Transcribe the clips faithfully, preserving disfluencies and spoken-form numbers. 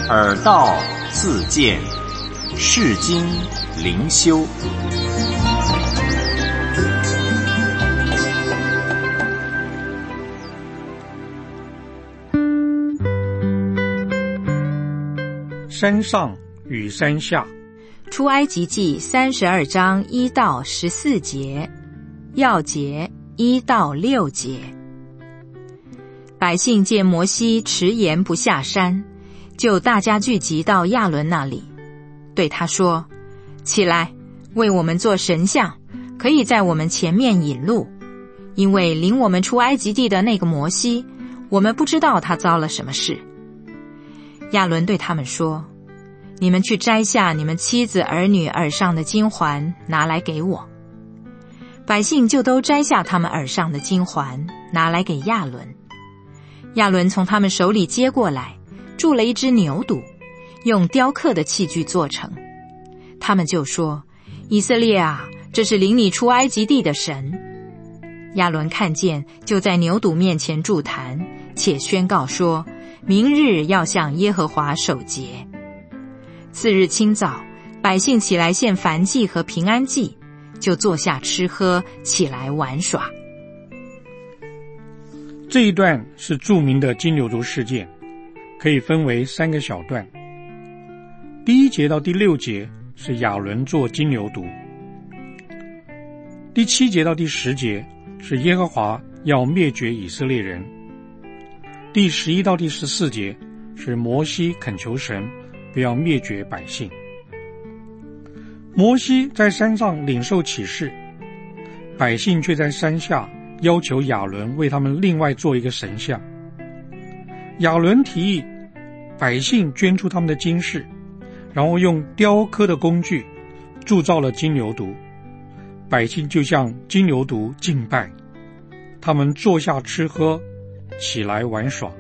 耳道自见，世经灵修。 山上与山下。 出埃及记三十二章一到十四节，要节一到六节。百姓见摩西迟延不下山，就大家聚集到亚伦那里，对他说：起来，为我们做神像，可以在我们前面引路，因为领我们出埃及地的那个摩西，我们不知道他遭了什么事。亚伦对他们说：你们去摘下你们妻子儿女耳上的金环，拿来给我。百姓就都摘下他们耳上的金环，拿来给亚伦。亚伦从他们手里接过来，铸了一只牛犊，用雕刻的器具做成。他们就说：以色列啊，这是领你出埃及地的神。亚伦看见，就在牛犊面前筑坛，且宣告说：明日要向耶和华守节。次日清早，百姓起来献燔祭和平安祭，就坐下吃喝，起来玩耍。 这一段是著名的金牛犊事件，可以分为三个小段。第一节到第六节是亚伦做金牛犊，第七节到第十节是耶和华要灭绝以色列人，第十一到第十四节是摩西恳求神不要灭绝百姓。摩西在山上领受启示，百姓却在山下要求亚伦为他们另外做一个神像。亚伦提议百姓捐出他们的金饰，然后用雕刻的工具铸造了金牛犊，百姓就向金牛犊敬拜，他们坐下吃喝，起来玩耍。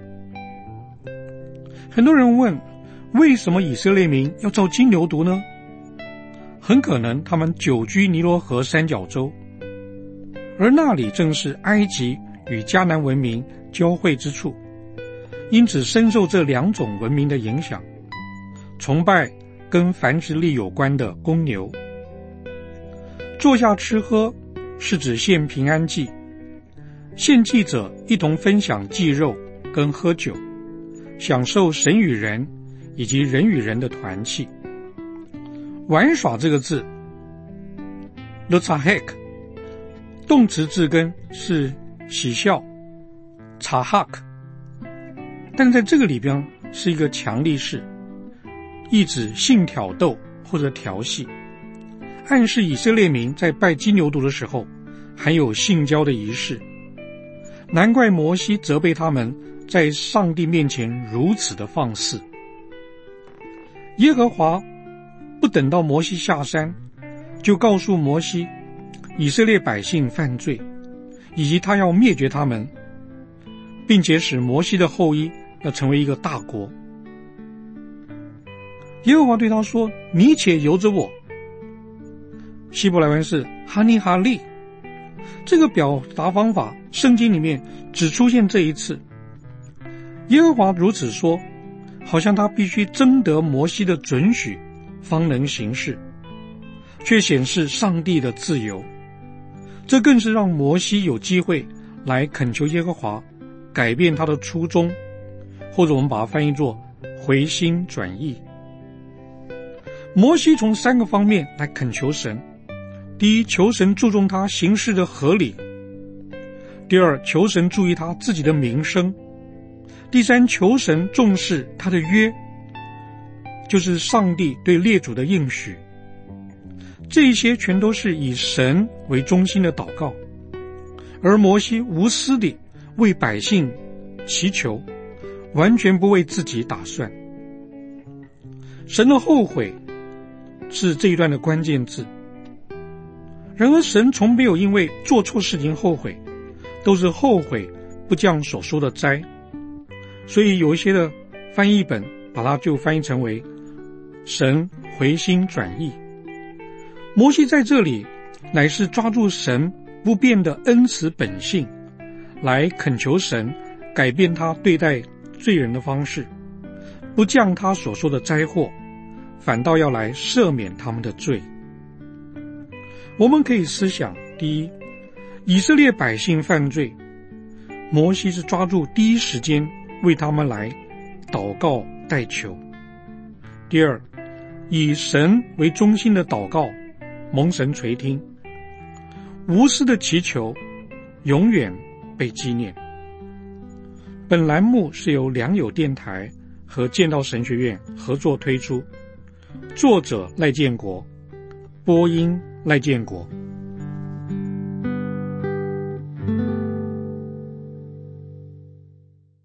很多人问，为什么以色列民要造金牛犊呢？很可能他们久居尼罗河三角洲，而那里正是埃及与迦南文明交汇之处，因此深受这两种文明的影响，崇拜跟繁殖力有关的公牛。坐下吃喝是指献平安祭，献祭者一同分享祭肉跟喝酒，享受神与人以及人与人的团契。玩耍这个字 Lutzahek 动词字根是喜笑 Tzahak， 但在这个里边是一个强力式，意指性挑逗或者调戏，暗示以色列民在拜金牛犊的时候还有性交的仪式。难怪摩西责备他们在上帝面前如此的放肆。耶和华不等到摩西下山，就告诉摩西以色列百姓犯罪，以及他要灭绝他们，并且使摩西的后裔要成为一个大国。耶和华对他说：你且由着我。希伯来文是哈尼哈利，这个表达方法圣经里面只出现这一次。耶和华如此说，好像他必须征得摩西的准许方能行事，却显示上帝的自由。这更是让摩西有机会来恳求耶和华改变他的初衷，或者我们把它翻译作回心转意。摩西从三个方面来恳求神：第一，求神注重他行事的合理；第二，求神注意他自己的名声；第三，求神重视他的约，就是上帝对列祖的应许。这些全都是以神为中心的祷告，而摩西无私地为百姓祈求，完全不为自己打算。神的后悔是这一段的关键字。然而神从没有因为做错事情后悔，都是后悔不降所说的灾。所以有一些的翻译本把它就翻译成为神回心转意。摩西在这里乃是抓住神不变的恩慈本性，来恳求神改变他对待罪人的方式， 不降他所说的灾祸，反倒要来赦免他们的罪。我们可以思想，第一，以色列百姓犯罪，摩西是抓住第一时间为他们来祷告代求。第二，以神为中心的祷告蒙神垂听，无私的祈求永远被纪念。本栏目是由良友电台和建道神学院合作推出，作者赖建国，播音赖建国。